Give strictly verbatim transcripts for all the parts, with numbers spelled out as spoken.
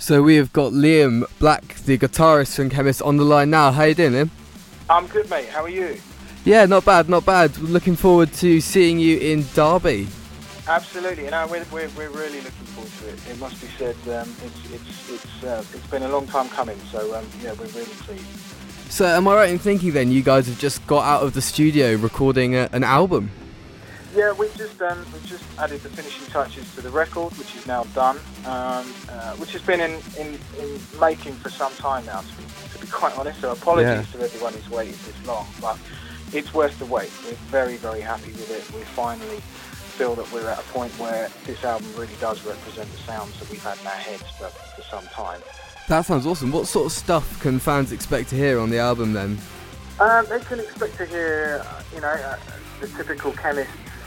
So we have got Liam Black, the guitarist from Chemist, on the line now. How you doing, Liam? I'm good, mate. How are you? Yeah, not bad, not bad. Looking forward to seeing you in Derby. Absolutely. No, we're, we're, we're really looking forward to it. It must be said, um, it's it's it's uh, it's been a long time coming. So um, yeah, we're really pleased. So am I right in thinking then you guys have just got out of the studio recording a, an album? Yeah, we've just um, we've just added the finishing touches to the record, which is now done, um, uh, which has been in, in, in making for some time now, to be, to be quite honest. So apologies Yeah. to everyone who's waited this long, but it's worth the wait. We're very, very happy with it. We finally feel that we're at a point where this album really does represent the sounds that we've had in our heads for, for some time. That sounds awesome. What sort of stuff can fans expect to hear on the album then? Um, they can expect to hear, uh, you know, uh, the typical Chemist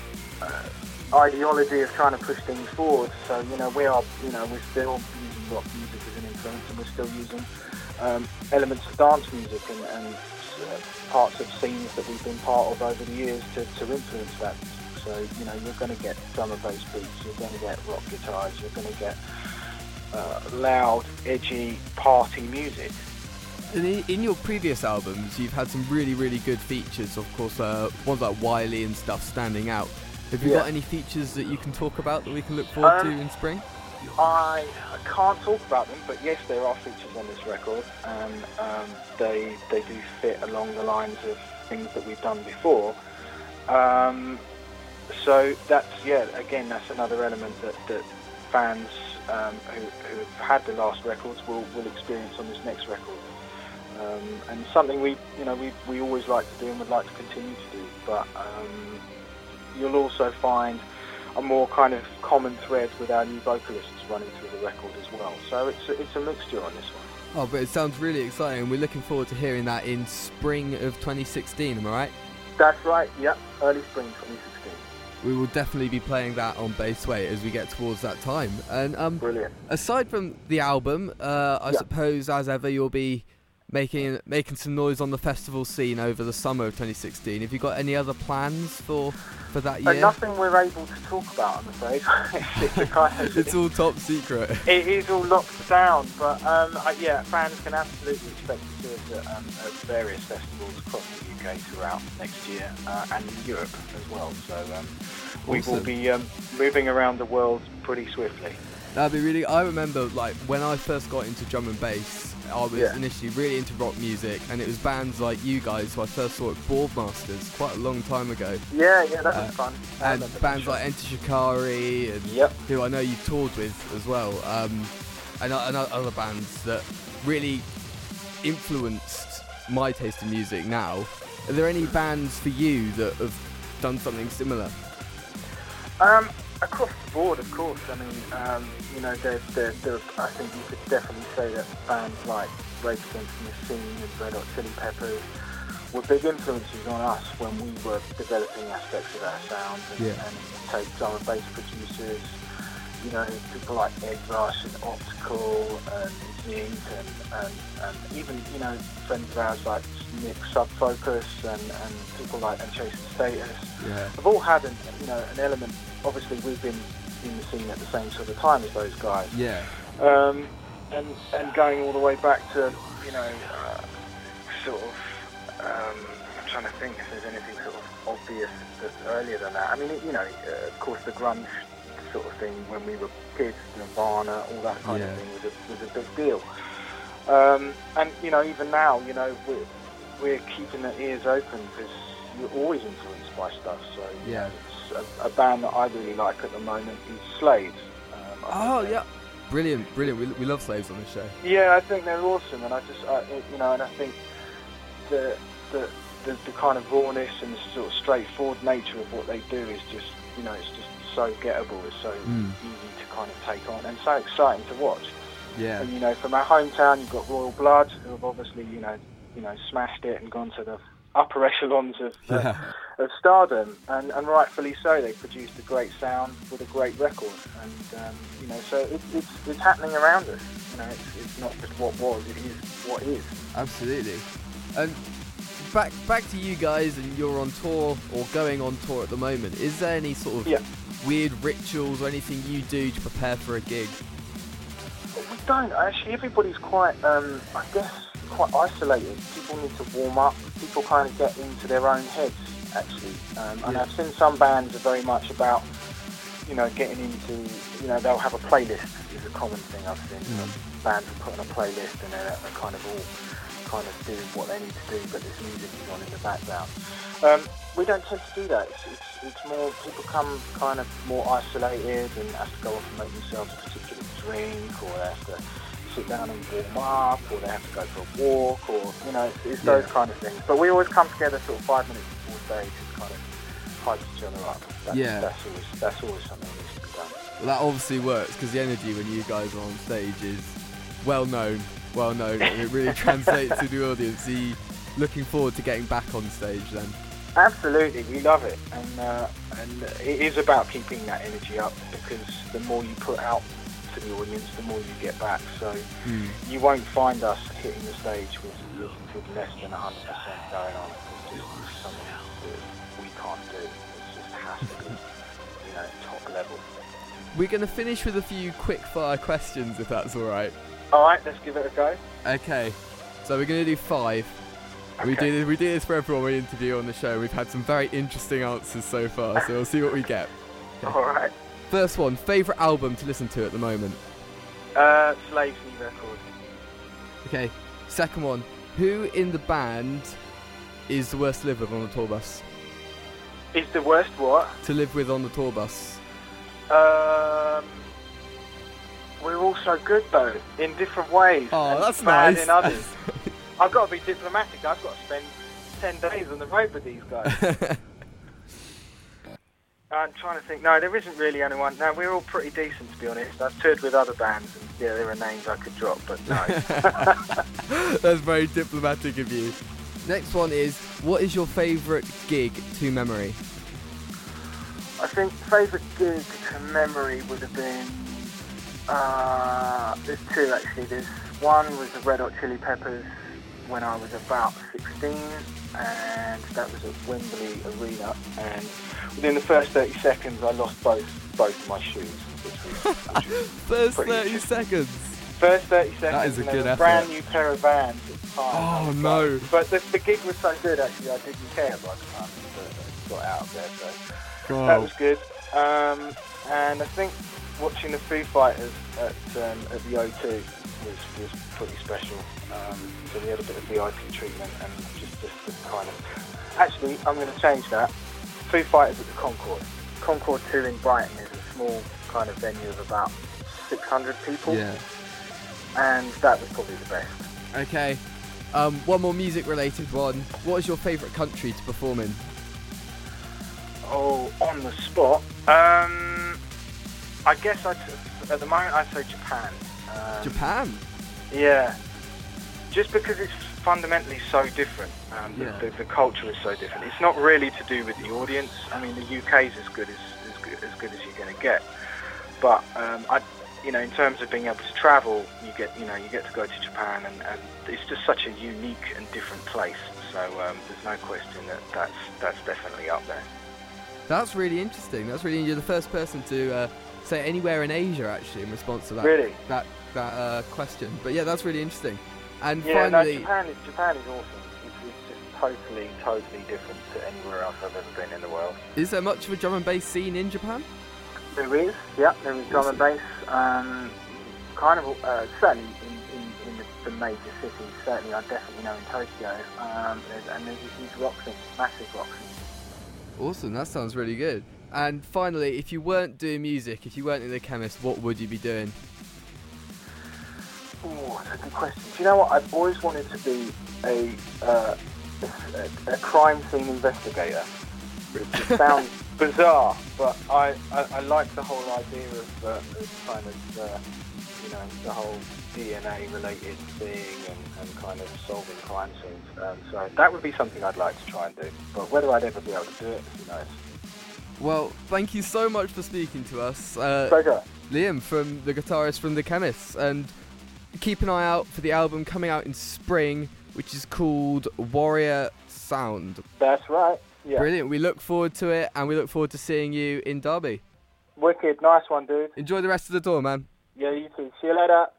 uh, ideology of trying to push things forward. So, you know, we are, you know, we're still using rock music as an influence, and we're still using um, elements of dance music and, and uh, parts of scenes that we've been part of over the years to, to influence that. So, you know, you're going to get drum and bass beats, you're going to get rock guitars, you're going to get uh, loud, edgy, party music. And in, in your previous albums, you've had some really, really good features. Of course, uh, ones like Wiley and stuff standing out. Have you Yeah. got any features that you can talk about that we can look forward Um, to in spring? I, I can't talk about them, but yes, there are features on this record, and um, they they do fit along the lines of things that we've done before. Um, so that's, yeah, again, that's another element that, that fans um, who, who have had the last records will, will experience on this next record. Um, and something we, you know, we, we always like to do and would like to continue to do. But um, you'll also find a more kind of common thread with our new vocalists running through the record as well. So it's a, it's a mixture on this one. Oh, but it sounds really exciting. We're looking forward to hearing that in spring of twenty sixteen, am I right? That's right, yep, early spring twenty sixteen. We will definitely be playing that on Baseway as we get towards that time. And um, Brilliant. aside from the album, uh, I Yeah. suppose as ever you'll be making making some noise on the festival scene over the summer of twenty sixteen. Have you got any other plans for for that Uh, year? nothing we're able to talk about, I'm afraid. it's, a kind of, It's all top secret. it is all locked down, but um, uh, yeah, fans can absolutely expect to see us at, um, at various festivals across the U K throughout next year, uh, and in Europe as well. So um, we will Awesome. be um, moving around the world pretty swiftly. That'd be really. I remember like when I first got into drum and bass, I was Yeah. initially really into rock music, and it was bands like you guys who I first saw at Boardmasters quite a long time ago. Yeah, yeah, that Uh, was fun. I And remember bands that. like Enter Shikari, and Yep. who I know you've toured with as well, um, and, o- and o- other bands that really influenced my taste in music now. Are there any bands for you that have done something similar? Um, across the board, of course. I mean, um, you know, there, there, there, I think you could definitely say that bands like Rage Against the Machine and Red Hot Chili Peppers were big influences on us when we were developing aspects of our sound. And, Yeah. and take drum and bass producers, you know, people like Ed Rush and Optical and Zinc and, and, and even, you know, friends of ours like Nick Subfocus and, and people like and Chasing Status. Yeah. Have all had an, you know, an element. Obviously, we've been in the scene at the same sort of time as those guys, Yeah. um, and and going all the way back to, you know, uh, sort of. Um, I'm trying to think if there's anything sort of obvious that's earlier than that. I mean, it, you know, uh, of course, the grunge sort of thing when we were kids, Nirvana, all that kind Yeah. of thing was a was a big deal. Um, and you know, even now, you know, we're we're keeping the ears open because you're always influenced by stuff. So you Yeah. know, it's a, a band that I really like at the moment is Slaves. Um, I Oh think yeah. Brilliant, brilliant. We, we love Slaves on this show. yeah, I think they're awesome, and I just, I, you know, and I think the, the the the kind of rawness and the sort of straightforward nature of what they do is just, you know, it's just so gettable, it's so Mm. easy to kind of take on, and so exciting to watch. Yeah. And you know, from our hometown, you've got Royal Blood, who have obviously, you know, you know, smashed it and gone to the upper echelons of uh, Yeah. of stardom, and, and rightfully so. They produced a great sound with a great record, and um, you know, so it, it's it's happening around us. You know, it's, it's not just what was; it is what is. Absolutely. And back back to you guys, and you're on tour or going on tour at the moment. Is there any sort of Yeah. weird rituals or anything you do to prepare for a gig? We don't actually. Everybody's quite, um, I guess, quite isolated. People need to warm up. People kind of get into their own heads, actually. Um, and Yeah. I've seen some bands are very much about, you know, getting into, you know, they'll have a playlist. Is a common thing I've seen. You know, bands will put on a playlist and they're, they're kind of all kind of doing what they need to do, but this music is on in the background. Um, we don't tend to do that. It's, it's, it's more, people come kind of more isolated and have to go off and make themselves a particular drink, or they have to sit down and warm up, or they have to go for a walk, or, you know, it's, it's Yeah. those kind of things. But we always come together sort of five minutes before stage and kind of hype each other up. That's, Yeah. That's always, that's always something that needs to be done. Well, that obviously works because the energy when you guys are on stage is well known, well known, and it really translates to the audience. Are you looking forward to getting back on stage then? Absolutely, we love it, and uh, and it is about keeping that energy up, because the more you put out to the audience, the more you get back. So Mm. you won't find us hitting the stage with, with, with less than one hundred percent going on. It's just it's something that we can't do. It just has to be, you know, top level. We're going to finish with a few quick fire questions if that's alright. All right, let's give it a go. Okay, so we're going to do five. We Okay. do this, we do this for everyone we interview on the show. We've had some very interesting answers so far, so we'll see what we get. Okay. All right. First one, favourite album to listen to at the moment? Uh, Slave's new record. Okay. Second one, who in the band is the worst to live with on the tour bus? Is the worst what? To live with on the tour bus. Um, we're all so good though, in different ways. Oh, and that's bad nice. in others. I've got to be diplomatic. I've got to spend ten days on the road with these guys. I'm trying to think. No, there isn't really anyone. No, we're all pretty decent, to be honest. I've toured with other bands, and yeah, there are names I could drop, but no. That's very diplomatic of you. Next one is, what is your favourite gig to memory? I think favourite gig to memory would have been. Uh, there's two actually. There's one was the Red Hot Chili Peppers when I was about sixteen, and that was at Wembley Arena. And within the first thirty seconds, I lost both both of my shoes. Which was, which was First pretty thirty interesting. seconds. First thirty seconds. That is a and good there was effort. Brand new pair of Vans at the time. Oh, I was no. like- But the, the gig was so good actually, I didn't care by the time I got out of there. So that God. was good. Um, and I think watching the Foo Fighters at um, at the O two was, was pretty special. Um, so we had a bit of V I P treatment and just, just, just kind of... Actually, I'm going to change that. Foo Fighters at the Concord. Concord two in Brighton is a small kind of venue of about six hundred people. Yeah. And that was probably the best. Okay. Um, one more music related one. What is your favourite country to perform in? Oh, on the spot. Um, I guess I'd, at the moment I'd say Japan. Um, Japan? Yeah. Just because it's fundamentally so different. Um, the, Yeah. the, the culture is so different. It's not really to do with the audience. I mean, the U K is as good as as good as, good as you're going to get. But um, I, you know, in terms of being able to travel, you get, you know, you get to go to Japan, and, and it's just such a unique and different place. So um, there's no question that that's that's definitely up there. That's really interesting. That's really. You're the first person to uh, say anywhere in Asia actually in response to that. Really? That that uh, question. But yeah, that's really interesting. And Yeah, finally, no, Japan is Japan is awesome. It's, it's just totally, totally different to anywhere else I've ever been in the world. is there much of a drum and bass scene in Japan? There is, yeah, there is drum and bass. Um, kind of, uh, certainly in, in, in the, the major cities. Certainly, I definitely know in Tokyo. Um, there's, and there's a huge rock scene, massive rock scene. Awesome. That sounds really good. And finally, if you weren't doing music, if you weren't in The Chemist, what would you be doing? Oh, that's a good question. Do you know what? I've always wanted to be a uh, a, a crime scene investigator. It sounds bizarre, but I, I, I like the whole idea of, uh, of kind of, uh, you know, the whole D N A related thing and, and kind of solving crime scenes. Um, so that would be something I'd like to try and do. But whether I'd ever be able to do it, who knows? Well, thank you so much for speaking to us. Uh, Pleasure. Liam, from the guitarist from The Chemists, and keep an eye out for the album coming out in spring, which is called Warrior Sound. That's right. Yeah. Brilliant. We look forward to it, and we look forward to seeing you in Derby. Wicked. Nice one, dude. Enjoy the rest of the tour, man. Yeah, you too. See you later.